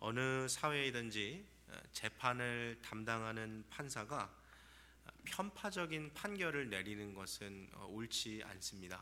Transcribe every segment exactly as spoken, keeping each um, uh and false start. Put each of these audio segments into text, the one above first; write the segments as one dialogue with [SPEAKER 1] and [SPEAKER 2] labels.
[SPEAKER 1] 어느 사회이든지 재판을 담당하는 판사가 편파적인 판결을 내리는 것은 옳지 않습니다.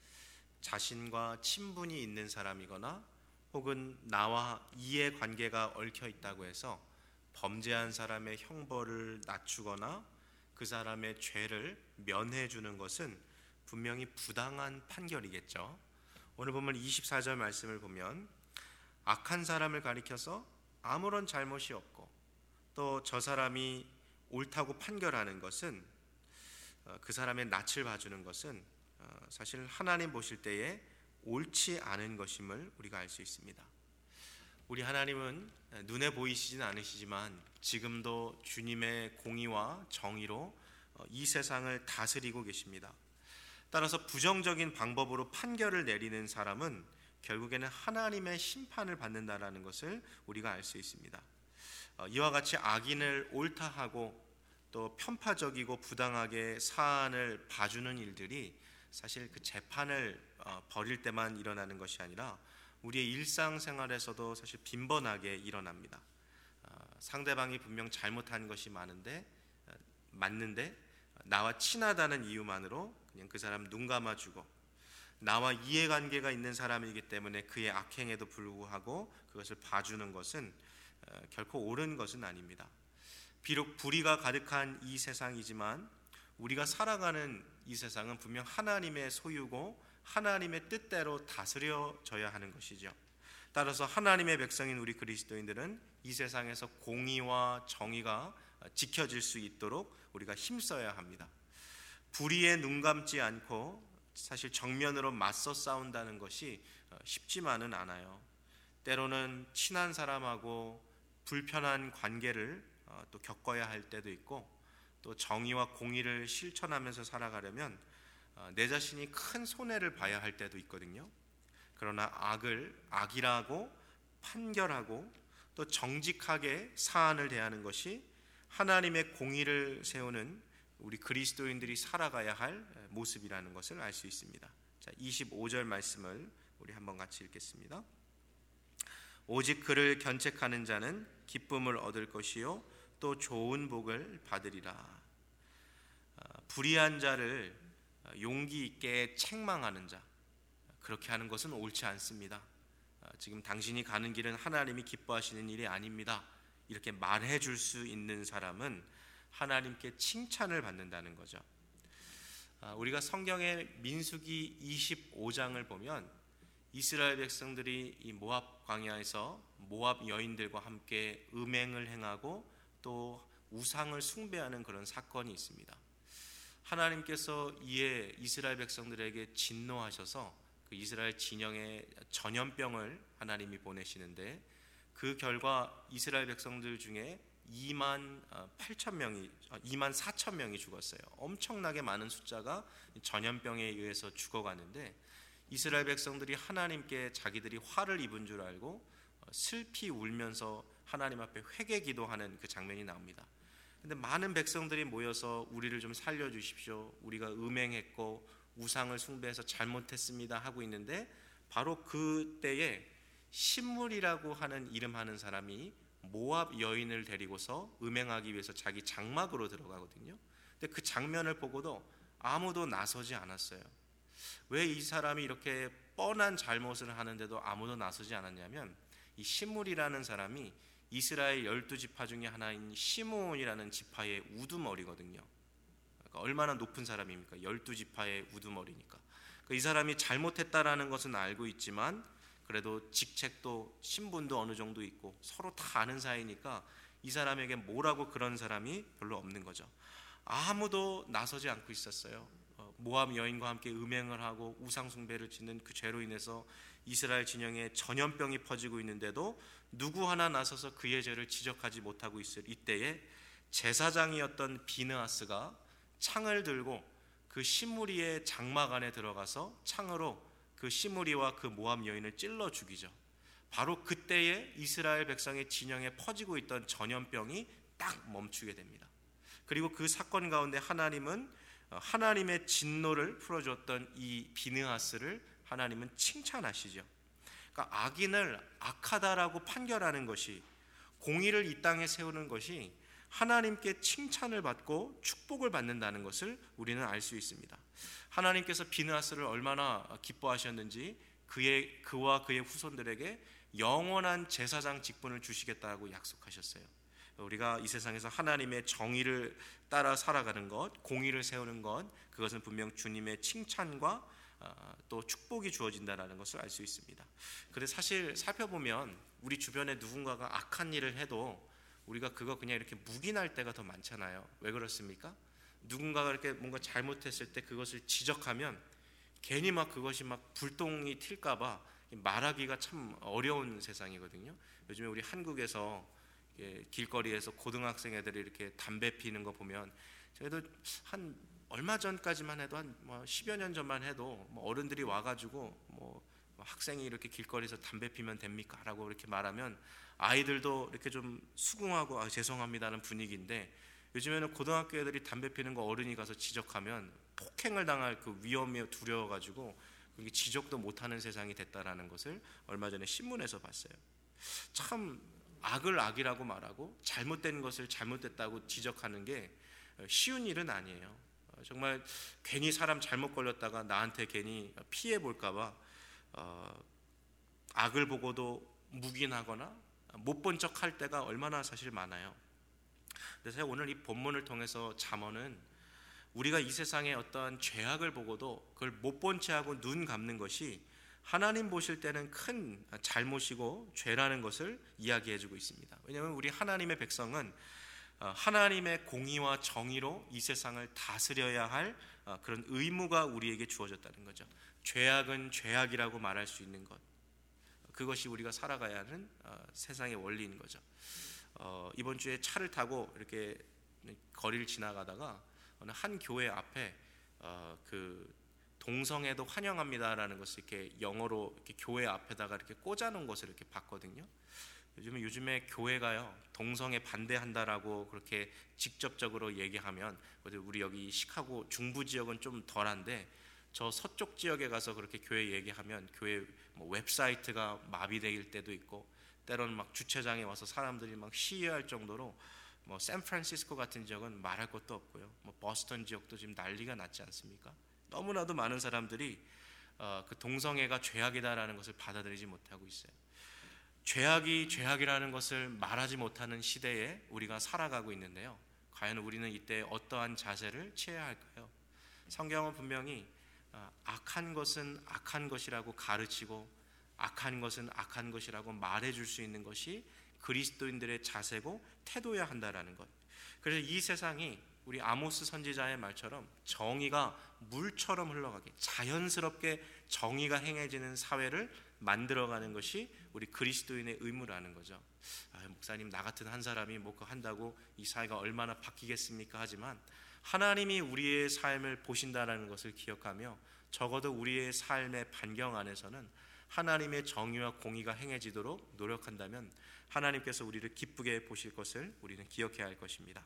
[SPEAKER 1] 자신과 친분이 있는 사람이거나 혹은 나와 이해관계가 얽혀 있다고 해서 범죄한 사람의 형벌을 낮추거나 그 사람의 죄를 면해 주는 것은 분명히 부당한 판결이겠죠. 오늘 본문 이십사 절 말씀을 보면 악한 사람을 가리켜서 아무런 잘못이 없고 또 저 사람이 옳다고 판결하는 것은, 그 사람의 낯을 봐주는 것은 사실 하나님 보실 때에 옳지 않은 것임을 우리가 알 수 있습니다. 우리 하나님은 눈에 보이시진 않으시지만 지금도 주님의 공의와 정의로 이 세상을 다스리고 계십니다. 따라서 부정적인 방법으로 판결을 내리는 사람은 결국에는 하나님의 심판을 받는다라는 것을 우리가 알 수 있습니다. 이와 같이 악인을 옳다하고 또 편파적이고 부당하게 사안을 봐주는 일들이 사실 그 재판을 벌일 때만 일어나는 것이 아니라 우리의 일상생활에서도 사실 빈번하게 일어납니다. 상대방이 분명 잘못한 것이 많은데 맞는데 나와 친하다는 이유만으로 그냥 그 사람 눈 감아주고, 나와 이해관계가 있는 사람이기 때문에 그의 악행에도 불구하고 그것을 봐주는 것은 결코 옳은 것은 아닙니다. 비록 불의가 가득한 이 세상이지만 우리가 살아가는 이 세상은 분명 하나님의 소유고 하나님의 뜻대로 다스려져야 하는 것이죠. 따라서 하나님의 백성인 우리 그리스도인들은 이 세상에서 공의와 정의가 지켜질 수 있도록 우리가 힘써야 합니다. 불의에 눈 감지 않고 사실 정면으로 맞서 싸운다는 것이 쉽지만은 않아요. 때로는 친한 사람하고 불편한 관계를 또 겪어야 할 때도 있고, 또 정의와 공의를 실천하면서 살아가려면 내 자신이 큰 손해를 봐야 할 때도 있거든요. 그러나 악을 악이라고 판결하고 또 정직하게 사안을 대하는 것이 하나님의 공의를 세우는 우리 그리스도인들이 살아가야 할 모습이라는 것을 알 수 있습니다. 자, 이십오 절 말씀을 우리 한번 같이 읽겠습니다. 오직 그를 견책하는 자는 기쁨을 얻을 것이요 또 좋은 복을 받으리라. 불의한 자를 용기 있게 책망하는 자, 그렇게 하는 것은 옳지 않습니다. 지금 당신이 가는 길은 하나님이 기뻐하시는 일이 아닙니다, 이렇게 말해 줄 수 있는 사람은 하나님께 칭찬을 받는다는 거죠. 우리가 성경의 민수기 이십오 장을 보면 이스라엘 백성들이 이 모압 광야에서 모압 여인들과 함께 음행을 행하고 또 우상을 숭배하는 그런 사건이 있습니다. 하나님께서 이에 이스라엘 백성들에게 진노하셔서 그 이스라엘 진영에 전염병을 하나님이 보내시는데, 그 결과 이스라엘 백성들 중에 이만 팔천 명이 이만 사천 명이 죽었어요. 엄청나게 많은 숫자가 전염병에 의해서 죽어가는데, 이스라엘 백성들이 하나님께 자기들이 화를 입은 줄 알고 슬피 울면서 하나님 앞에 회개 기도하는 그 장면이 나옵니다. 근데 많은 백성들이 모여서 우리를 좀 살려주십시오, 우리가 음행했고 우상을 숭배해서 잘못했습니다 하고 있는데, 바로 그때에 신물이라고 하는 이름하는 사람이 모압 여인을 데리고서 음행하기 위해서 자기 장막으로 들어가거든요. 근데 그 장면을 보고도 아무도 나서지 않았어요. 왜 이 사람이 이렇게 뻔한 잘못을 하는데도 아무도 나서지 않았냐면, 이 신물이라는 사람이 이스라엘 열두 지파 중에 하나인 시므온이라는 지파의 우두머리거든요. 그러니까 얼마나 높은 사람입니까? 열두 지파의 우두머리니까. 그러니까 이 사람이 잘못했다라는 것은 알고 있지만 그래도 직책도 신분도 어느 정도 있고 서로 다 아는 사이니까 이 사람에게 뭐라고 그런 사람이 별로 없는 거죠. 아무도 나서지 않고 있었어요. 모압 여인과 함께 음행을 하고 우상 숭배를 짓는 그 죄로 인해서 이스라엘 진영에 전염병이 퍼지고 있는데도 누구 하나 나서서 그의 죄를 지적하지 못하고 있을 이때에 제사장이었던 비느하스가 창을 들고 그 시므리의 장막 안에 들어가서 창으로 그 시므리와 그 모압 여인을 찔러 죽이죠. 바로 그때에 이스라엘 백성의 진영에 퍼지고 있던 전염병이 딱 멈추게 됩니다. 그리고 그 사건 가운데 하나님은 하나님의 진노를 풀어줬던 이 비느하스를 하나님은 칭찬하시죠. 그러니까 악인을 악하다라고 판결하는 것이 공의를 이 땅에 세우는 것이 하나님께 칭찬을 받고 축복을 받는다는 것을 우리는 알 수 있습니다. 하나님께서 비느하스를 얼마나 기뻐하셨는지 그의, 그와 그의 후손들에게 영원한 제사장 직분을 주시겠다고 약속하셨어요. 우리가 이 세상에서 하나님의 정의를 따라 살아가는 것, 공의를 세우는 것, 그것은 분명 주님의 칭찬과 또 축복이 주어진다는 것을 알 수 있습니다. 그런데 사실 살펴보면 우리 주변에 누군가가 악한 일을 해도 우리가 그거 그냥 이렇게 묵인할 때가 더 많잖아요. 왜 그렇습니까? 누군가가 이렇게 뭔가 잘못했을 때 그것을 지적하면 괜히 막 그것이 막 불똥이 튈까 봐 말하기가 참 어려운 세상이거든요. 요즘에 우리 한국에서 길거리에서 고등학생 애들이 이렇게 담배 피는 거 보면, 저희도 한 얼마 전까지만 해도 한 뭐 십여 년 전만 해도 뭐 어른들이 와가지고 뭐 학생이 이렇게 길거리에서 담배 피면 됩니까? 라고 이렇게 말하면 아이들도 이렇게 좀 수긍하고 아, 죄송합니다는 분위기인데, 요즘에는 고등학교 애들이 담배 피는 거 어른이 가서 지적하면 폭행을 당할 그 위험이 두려워가지고 그게 지적도 못하는 세상이 됐다라는 것을 얼마 전에 신문에서 봤어요. 참 악을 악이라고 말하고 잘못된 것을 잘못됐다고 지적하는 게 쉬운 일은 아니에요. 정말 괜히 사람 잘못 걸렸다가 나한테 괜히 피해 볼까봐 어, 악을 보고도 묵인하거나 못 본 척 할 때가 얼마나 사실 많아요. 그래서 오늘 이 본문을 통해서 잠언은 우리가 이 세상의 어떠한 죄악을 보고도 그걸 못 본 채 하고 눈 감는 것이 하나님 보실 때는 큰 잘못이고 죄라는 것을 이야기해주고 있습니다. 왜냐하면 우리 하나님의 백성은 하나님의 공의와 정의로 이 세상을 다스려야 할 그런 의무가 우리에게 주어졌다는 거죠. 죄악은 죄악이라고 말할 수 있는 것, 그것이 우리가 살아가야 하는 세상의 원리인 거죠. 어, 이번 주에 차를 타고 이렇게 거리를 지나가다가 어느 한 교회 앞에 어, 그 동성애도 환영합니다라는 것을 이렇게 영어로 이렇게 교회 앞에다가 이렇게 꽂아놓은 것을 이렇게 봤거든요. 요즘에 요즘에 교회가요 동성애 반대한다라고 그렇게 직접적으로 얘기하면, 우리 여기 시카고 중부 지역은 좀 덜한데 저 서쪽 지역에 가서 그렇게 교회 얘기하면 교회 뭐 웹사이트가 마비될 때도 있고, 때로는 막 주차장에 와서 사람들이 막 시위할 정도로, 뭐 샌프란시스코 같은 지역은 말할 것도 없고요. 뭐 버스턴 지역도 지금 난리가 났지 않습니까? 너무나도 많은 사람들이 어, 그 동성애가 죄악이다라는 것을 받아들이지 못하고 있어요. 죄악이 죄악이라는 것을 말하지 못하는 시대에 우리가 살아가고 있는데요. 과연 우리는 이때 어떠한 자세를 취해야 할까요? 성경은 분명히 어, 악한 것은 악한 것이라고 가르치고 악한 것은 악한 것이라고 말해줄 수 있는 것이 그리스도인들의 자세고 태도여야 한다라는 것. 그래서 이 세상이 우리 아모스 선지자의 말처럼 정의가 물처럼 흘러가게, 자연스럽게 정의가 행해지는 사회를 만들어가는 것이 우리 그리스도인의 의무라는 거죠. 아, 목사님, 나 같은 한 사람이 뭐 한다고 이 사회가 얼마나 바뀌겠습니까? 하지만 하나님이 우리의 삶을 보신다는 것을 기억하며 적어도 우리의 삶의 반경 안에서는 하나님의 정의와 공의가 행해지도록 노력한다면 하나님께서 우리를 기쁘게 보실 것을 우리는 기억해야 할 것입니다.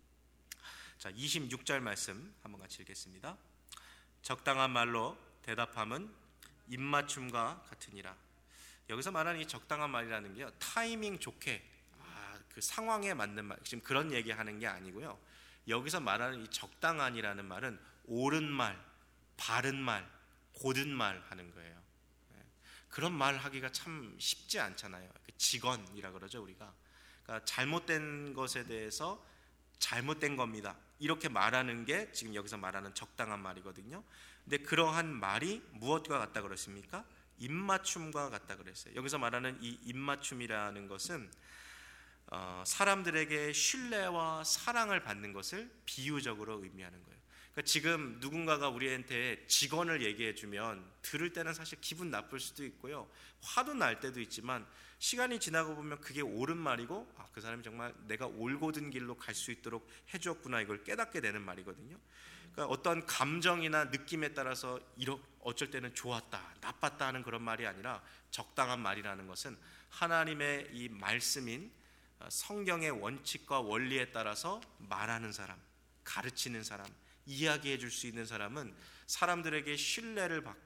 [SPEAKER 1] 자, 이십육 절 말씀 한번 같이 읽겠습니다. 적당한 말로 대답함은 입맞춤과 같으니라. 여기서 말하는 이 적당한 말이라는 게요, 타이밍 좋게, 아, 그 상황에 맞는 말, 지금 그런 얘기하는 게 아니고요. 여기서 말하는 이 적당한이라는 말은 옳은 말, 바른 말, 고든 말 하는 거예요. 그런 말 하기가 참 쉽지 않잖아요. 직언이라 그러죠, 우리가. 그러니까 잘못된 것에 대해서 잘못된 겁니다, 이렇게 말하는 게 지금 여기서 말하는 적당한 말이거든요. 근데 그러한 말이 무엇과 같다 그랬습니까? 입맞춤과 같다 그랬어요. 여기서 말하는 이 입맞춤이라는 것은 어, 사람들에게 신뢰와 사랑을 받는 것을 비유적으로 의미하는 거예요. 그러니까 지금 누군가가 우리한테 직언을 얘기해주면 들을 때는 사실 기분 나쁠 수도 있고요, 화도 날 때도 있지만 시간이 지나고 보면 그게 옳은 말이고, 아, 그 사람이 정말 내가 올곧은 길로 갈 수 있도록 해주었구나, 이걸 깨닫게 되는 말이거든요. 그러니까 어떤 감정이나 느낌에 따라서 이렇게 어쩔 때는 좋았다, 나빴다 하는 그런 말이 아니라, 적당한 말이라는 것은 하나님의 이 말씀인 성경의 원칙과 원리에 따라서 말하는 사람, 가르치는 사람, 이야기해 줄 수 있는 사람은 사람들에게 신뢰를 받고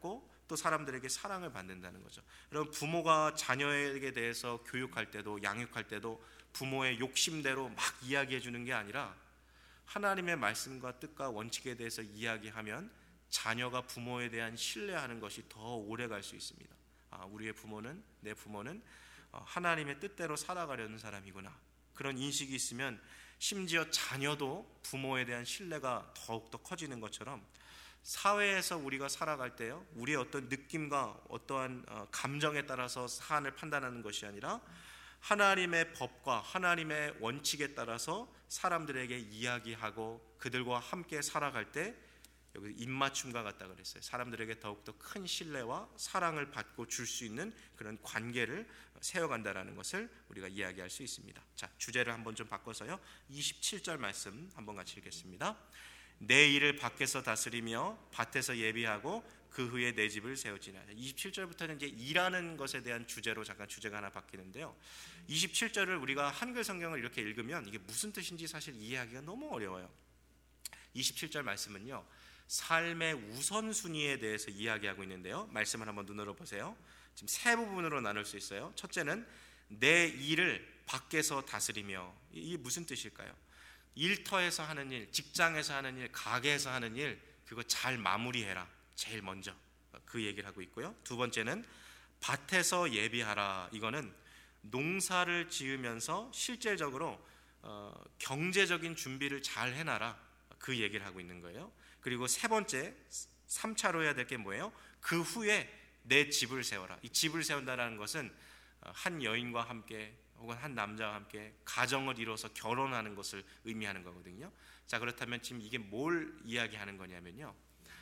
[SPEAKER 1] 또 사람들에게 사랑을 받는다는 거죠. 여러분, 부모가 자녀에게 대해서 교육할 때도 양육할 때도 부모의 욕심대로 막 이야기해 주는 게 아니라 하나님의 말씀과 뜻과 원칙에 대해서 이야기하면 자녀가 부모에 대한 신뢰하는 것이 더 오래 갈 수 있습니다. 아, 우리의 부모는, 내 부모는 하나님의 뜻대로 살아가려는 사람이구나. 그런 인식이 있으면 심지어 자녀도 부모에 대한 신뢰가 더욱더 커지는 것처럼 사회에서 우리가 살아갈 때요, 우리의 어떤 느낌과 어떠한 감정에 따라서 사안을 판단하는 것이 아니라 하나님의 법과 하나님의 원칙에 따라서 사람들에게 이야기하고 그들과 함께 살아갈 때, 여기 입맞춤과 같다 그랬어요. 사람들에게 더욱더 큰 신뢰와 사랑을 받고 줄 수 있는 그런 관계를 세워간다라는 것을 우리가 이야기할 수 있습니다. 자, 주제를 한번 좀 바꿔서요, 이십칠 절 말씀 한번 같이 읽겠습니다. 내 일을 밖에서 다스리며 밭에서 예비하고 그 후에 내 집을 세우지나. 이십칠 절부터는 이제 일하는 것에 대한 주제로 잠깐 주제가 하나 바뀌는데요, 이십칠 절을 우리가 한글 성경을 이렇게 읽으면 이게 무슨 뜻인지 사실 이해하기가 너무 어려워요. 이십칠 절 말씀은요, 삶의 우선순위에 대해서 이야기하고 있는데요, 말씀을 한번 눈으로 보세요. 지금 세 부분으로 나눌 수 있어요. 첫째는 내 일을 밖에서 다스리며. 이게 무슨 뜻일까요? 일터에서 하는 일, 직장에서 하는 일, 가게에서 하는 일, 그거 잘 마무리해라, 제일 먼저. 그 얘기를 하고 있고요. 두 번째는 밭에서 예비하라. 이거는 농사를 지으면서 실질적으로 어, 경제적인 준비를 잘 해놔라, 그 얘기를 하고 있는 거예요. 그리고 세 번째, 삼 차로 해야 될 게 뭐예요? 그 후에 내 집을 세워라. 이 집을 세운다는 것은 한 여인과 함께 혹은 한 남자와 함께 가정을 이뤄서 결혼하는 것을 의미하는 거거든요. 자, 그렇다면 지금 이게 뭘 이야기하는 거냐면요,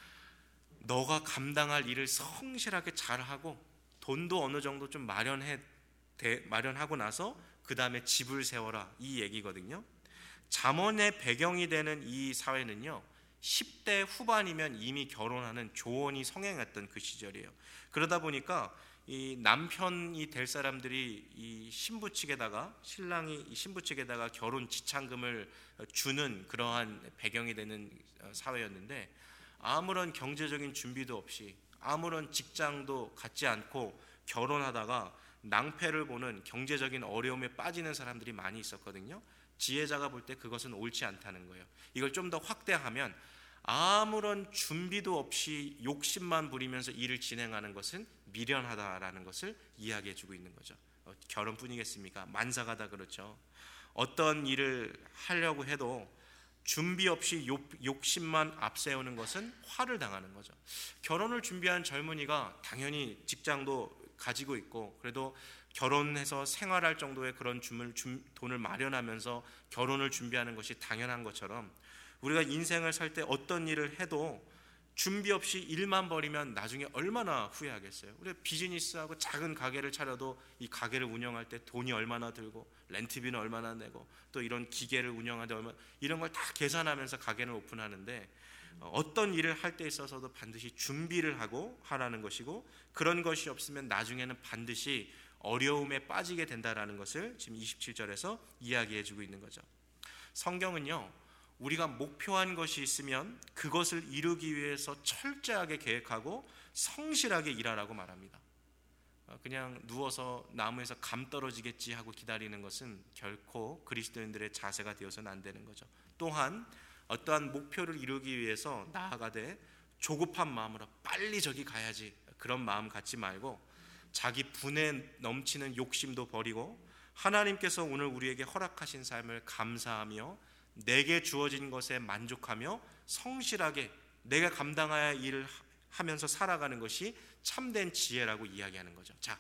[SPEAKER 1] 너가 감당할 일을 성실하게 잘하고 돈도 어느 정도 좀 마련해 대, 마련하고 나서 그 다음에 집을 세워라, 이 얘기거든요. 잠언의 배경이 되는 이 사회는요, 십 대 후반이면 이미 결혼하는 조언이 성행했던 그 시절이에요. 그러다 보니까 이 남편이 될 사람들이 이 신부 측에다가, 신랑이 이 신부 측에다가 결혼 지참금을 주는 그러한 배경이 되는 사회였는데, 아무런 경제적인 준비도 없이 아무런 직장도 갖지 않고 결혼하다가 낭패를 보는 경제적인 어려움에 빠지는 사람들이 많이 있었거든요. 지혜자가 볼 때 그것은 옳지 않다는 거예요. 이걸 좀 더 확대하면 아무런 준비도 없이 욕심만 부리면서 일을 진행하는 것은 미련하다라는 것을 이야기해 주고 있는 거죠. 어, 결혼뿐이겠습니까? 만사가 다 그렇죠. 어떤 일을 하려고 해도 준비 없이 욕, 욕심만 앞세우는 것은 화를 당하는 거죠. 결혼을 준비한 젊은이가 당연히 직장도 가지고 있고 그래도 결혼해서 생활할 정도의 그런 줌을, 줌, 돈을 마련하면서 결혼을 준비하는 것이 당연한 것처럼, 우리가 인생을 살 때 어떤 일을 해도 준비 없이 일만 벌이면 나중에 얼마나 후회하겠어요. 우리가 비즈니스하고 작은 가게를 차려도 이 가게를 운영할 때 돈이 얼마나 들고 렌트비는 얼마나 내고 또 이런 기계를 운영하는데 얼마, 이런 걸 다 계산하면서 가게를 오픈하는데, 어떤 일을 할 때 있어서도 반드시 준비를 하고 하라는 것이고, 그런 것이 없으면 나중에는 반드시 어려움에 빠지게 된다라는 것을 지금 이십칠 절에서 이야기해 주고 있는 거죠. 성경은요, 우리가 목표한 것이 있으면 그것을 이루기 위해서 철저하게 계획하고 성실하게 일하라고 말합니다. 그냥 누워서 나무에서 감 떨어지겠지 하고 기다리는 것은 결코 그리스도인들의 자세가 되어서는 안 되는 거죠. 또한 어떠한 목표를 이루기 위해서 나아가되 조급한 마음으로 빨리 저기 가야지, 그런 마음 갖지 말고 자기 분에 넘치는 욕심도 버리고 하나님께서 오늘 우리에게 허락하신 삶을 감사하며 내게 주어진 것에 만족하며 성실하게 내가 감당해야 할 일을 하면서 살아가는 것이 참된 지혜라고 이야기하는 거죠. 자,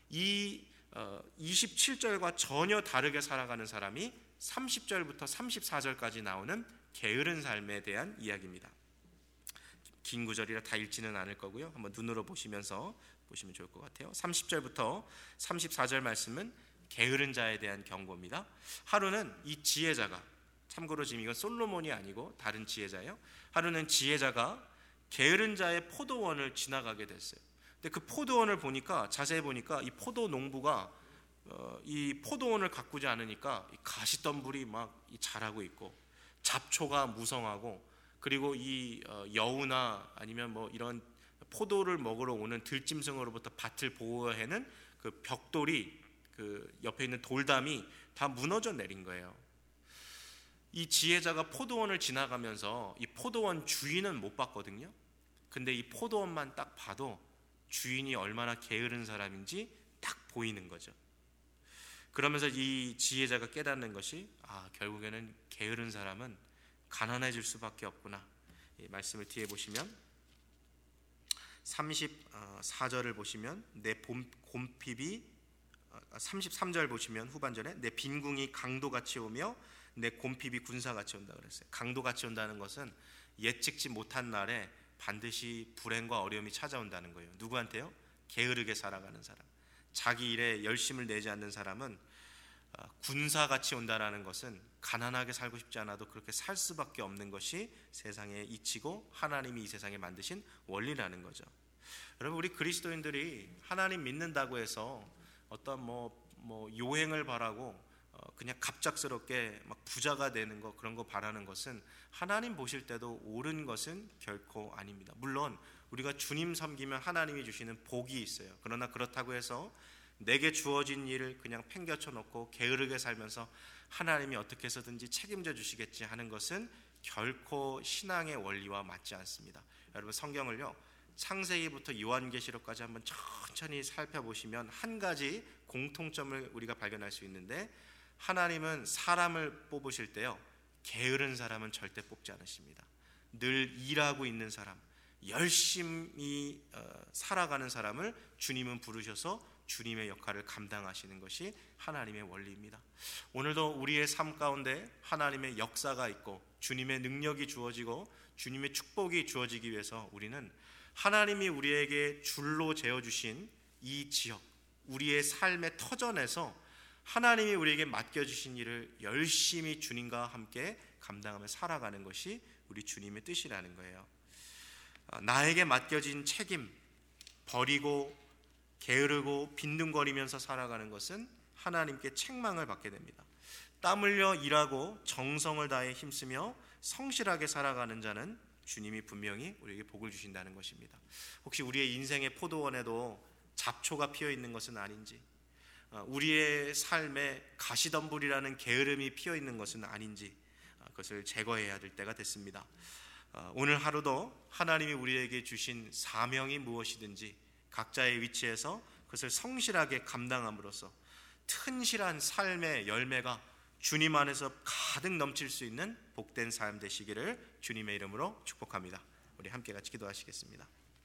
[SPEAKER 1] 이 이십칠 절과 전혀 다르게 살아가는 사람이 삼십 절부터 삼십사 절까지 나오는 게으른 삶에 대한 이야기입니다. 긴 구절이라 다 읽지는 않을 거고요. 한번 눈으로 보시면서 보시면 좋을 것 같아요. 삼십 절부터 삼십사 절 말씀은 게으른 자에 대한 경고입니다. 하루는 이 지혜자가, 참고로 지금 이건 솔로몬이 아니고 다른 지혜자예요. 하루는 지혜자가 게으른 자의 포도원을 지나가게 됐어요. 근데 그 포도원을 보니까, 자세히 보니까 이 포도 농부가 어, 이 포도원을 가꾸지 않으니까 가시덤불이 막 자라고 있고 잡초가 무성하고, 그리고 이 어, 여우나 아니면 뭐 이런 포도를 먹으러 오는 들짐승으로부터 밭을 보호하는 그 벽돌이, 그 옆에 있는 돌담이 다 무너져 내린 거예요. 이 지혜자가 포도원을 지나가면서 이 포도원 주인은 못 봤거든요. 근데 이 포도원만 딱 봐도 주인이 얼마나 게으른 사람인지 딱 보이는 거죠. 그러면서 이 지혜자가 깨닫는 것이, 아, 결국에는 게으른 사람은 가난해질 수밖에 없구나. 이 말씀을 뒤에 보시면 삼십사 절을 보시면 내 곰핍이, 삼십삼 절 보시면 후반절에 내 빈궁이 강도같이 오며 내 곰핍이 군사같이 온다 그랬어요. 강도같이 온다는 것은 예측지 못한 날에 반드시 불행과 어려움이 찾아온다는 거예요. 누구한테요? 게으르게 살아가는 사람, 자기 일에 열심을 내지 않는 사람은 군사같이 온다라는 것은 가난하게 살고 싶지 않아도 그렇게 살 수밖에 없는 것이 세상의 이치고 하나님이 이 세상에 만드신 원리라는 거죠. 여러분, 우리 그리스도인들이 하나님 믿는다고 해서 어떤 뭐, 뭐 요행을 바라고 그냥 갑작스럽게 막 부자가 되는 거, 그런 거 바라는 것은 하나님 보실 때도 옳은 것은 결코 아닙니다. 물론 우리가 주님 섬기면 하나님이 주시는 복이 있어요. 그러나 그렇다고 해서 내게 주어진 일을 그냥 팽겨쳐 놓고 게으르게 살면서 하나님이 어떻게 해서든지 책임져 주시겠지 하는 것은 결코 신앙의 원리와 맞지 않습니다. 여러분, 성경을요, 창세기부터 요한계시록까지 한번 천천히 살펴보시면 한 가지 공통점을 우리가 발견할 수 있는데, 하나님은 사람을 뽑으실 때요, 게으른 사람은 절대 뽑지 않으십니다. 늘 일하고 있는 사람, 열심히 살아가는 사람을 주님은 부르셔서 주님의 역할을 감당하시는 것이 하나님의 원리입니다. 오늘도 우리의 삶 가운데 하나님의 역사가 있고 주님의 능력이 주어지고 주님의 축복이 주어지기 위해서 우리는 하나님이 우리에게 줄로 재어주신 이 지역, 우리의 삶의 터전에서 하나님이 우리에게 맡겨주신 일을 열심히 주님과 함께 감당하며 살아가는 것이 우리 주님의 뜻이라는 거예요. 나에게 맡겨진 책임, 버리고 게으르고 빈둥거리면서 살아가는 것은 하나님께 책망을 받게 됩니다. 땀 흘려 일하고 정성을 다해 힘쓰며 성실하게 살아가는 자는 주님이 분명히 우리에게 복을 주신다는 것입니다. 혹시 우리의 인생의 포도원에도 잡초가 피어 있는 것은 아닌지, 우리의 삶에 가시덤불이라는 게으름이 피어 있는 것은 아닌지, 그것을 제거해야 될 때가 됐습니다. 오늘 하루도 하나님이 우리에게 주신 사명이 무엇이든지 각자의 위치에서 그것을 성실하게 감당함으로써 튼실한 삶의 열매가 주님 안에서 가득 넘칠 수 있는 복된 삶 되시기를 주님의 이름으로 축복합니다. 우리 함께 같이 기도하시겠습니다.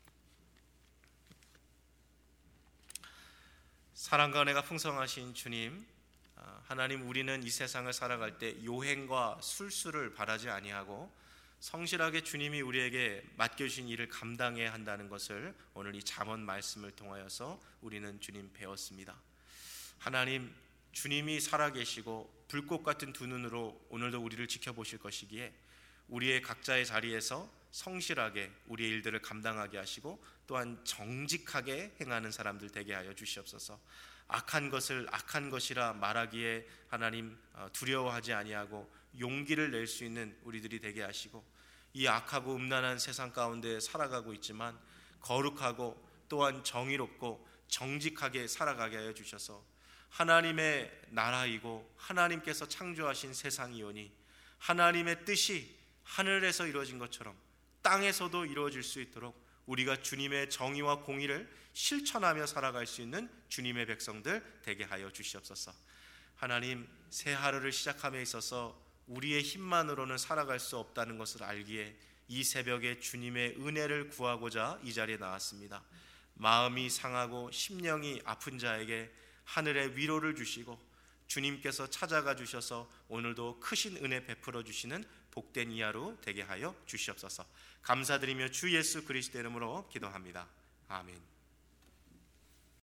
[SPEAKER 1] 사랑과 은혜가 풍성하신 주님, 하나님, 우리는 이 세상을 살아갈 때 요행과 술수를 바라지 아니하고 성실하게 주님이 우리에게 맡겨주신 일을 감당해야 한다는 것을 오늘 이 잠언 말씀을 통하여서 우리는 주님 배웠습니다. 하나님, 주님이 살아계시고 불꽃 같은 두 눈으로 오늘도 우리를 지켜보실 것이기에 우리의 각자의 자리에서 성실하게 우리의 일들을 감당하게 하시고 또한 정직하게 행하는 사람들 되게 하여 주시옵소서. 악한 것을 악한 것이라 말하기에 하나님 두려워하지 아니하고 용기를 낼 수 있는 우리들이 되게 하시고, 이 악하고 음란한 세상 가운데 살아가고 있지만 거룩하고 또한 정의롭고 정직하게 살아가게 하여 주셔서 하나님의 나라이고 하나님께서 창조하신 세상이오니 하나님의 뜻이 하늘에서 이루어진 것처럼 땅에서도 이루어질 수 있도록 우리가 주님의 정의와 공의를 실천하며 살아갈 수 있는 주님의 백성들 되게 하여 주시옵소서. 하나님, 새 하루를 시작함에 있어서 우리의 힘만으로는 살아갈 수 없다는 것을 알기에 이 새벽에 주님의 은혜를 구하고자 이 자리에 나왔습니다. 마음이 상하고 심령이 아픈 자에게 하늘의 위로를 주시고 주님께서 찾아가 주셔서 오늘도 크신 은혜 베풀어 주시는 복된 이 하루 되게 하여 주시옵소서. 감사드리며 주 예수 그리스도 이름으로 기도합니다. 아멘.